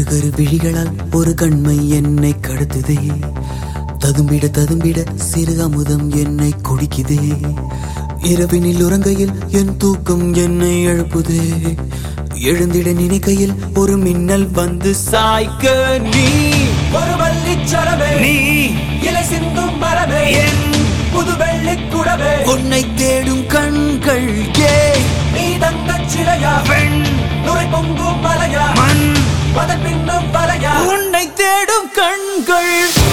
கரு விழிகளால் ஒரு கண்மை என்னை கடத்துதே. ததும்பிட ததும்பிட சிறு அமுதம் என்னை குடிக்குதே. இரவினில் உறங்கையில் என் தூக்கம் என்னை எழுப்புதே. எழுந்திட நினைக்கையில் ஒரு மின்னல் வந்து சாய்க்க நீ ஒரு வள்ளிச்சரமே, நீ இலை சிந்தும் மரமே, என் புது வெள்ளிக்குடமே, உன்னை தேடும் கண்கள் ஏ நீ தங்கச் சிலையா, பெண் நுரை பொங்கும் மலையா, மண் மதன் பின்னும் வலையா, உன்னை தேடும் கண்கள்.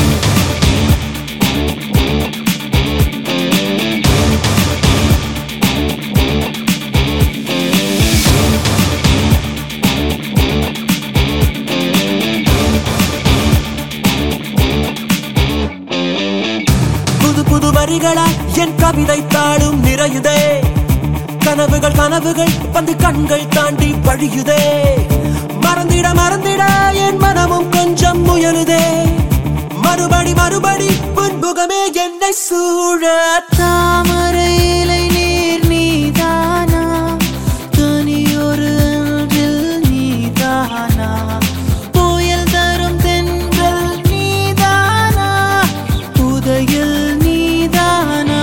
புது புது வரிகளால் என் கவிதை தாளும் நிறையுதே. கனவுகள் கனவுகள் வந்து கண்கள் தாண்டி வழியுதே. மறந்திட மறந்திட என் மனமும் கொஞ்சம் முயலுதே. மறுபடி மறுபடி புன்முகமே என்னை சூழ. தாமரை இலை நீர் நீதானா, தனியொரு அன்றில் நீதானா, புயல் தரும் தென்றல் நீதானா, புதையல் நீதானா.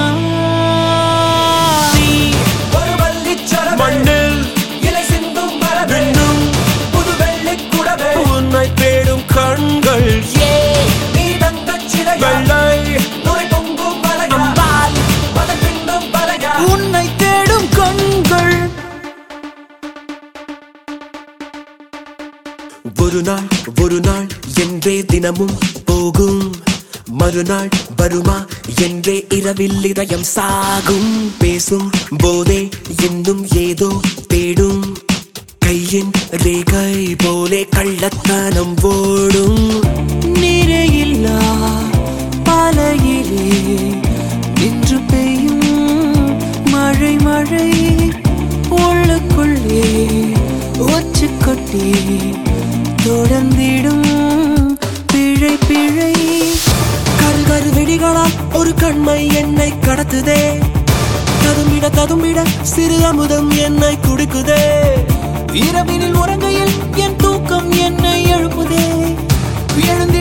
நீ ஒரு வள்ளிச்சரமே, மண்ணில் இலை சிந்தும் மரமே, இன்னும் புது வெள்ளிக்குடமே, உன்னை தேடும் கண்கள் ஏ நீ தங்கச் சிலையா, வெள்ளை நுரை பொங்கும் மலையா, அம்பால் மதன் பின்னும் வலையா, உன்னை தேடும் கண்கள். ஒரு நாள் என்றே தினமும் போகும். மறுநாள் வருமா என்றே இரவில் இதயம் சாகும். பேசும் போதே இன்னும் ஏதோ தேடும். கையின் ரேகை போலே கள்ளத்தனம் ஓடும். நிறையில்லா பாலையிலே நின்று பெய்யும் மழை மழை உள்ளுக்குள்ளே ஒச்சு கொட்டி தொடர்ந்திடும் பிழை பிழை. கரு கரு வெடிகளால் ஒரு கண்மை என்னை கடத்துதே. ததும்பிட ததும்பிட சிறு அமுதம் என்னை குடிக்குதே. இரவினில் உறங்கையில் என் தூக்கம் என்னை எழுப்புதே. எழுந்திட